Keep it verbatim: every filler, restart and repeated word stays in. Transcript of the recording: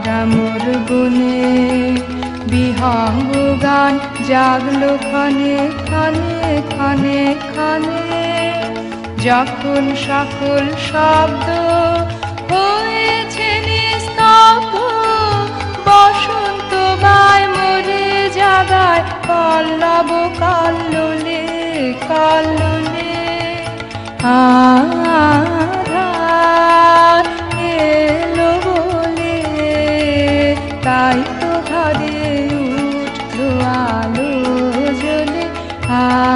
ভরা মোর বনে বিহঙ্গ গান জাগলো ক্ষণে ক্ষণে ক্ষণে ক্ষণে। যখন সকল শব্দ হয়েছে নিস্তব্ধ, বসন্ত বায় মোরে জাগায় পল্লব কল্লোলে কল্লোলে। আধার এলো বলে তাই তো ঘরে উঠলো আলো জ্বলে।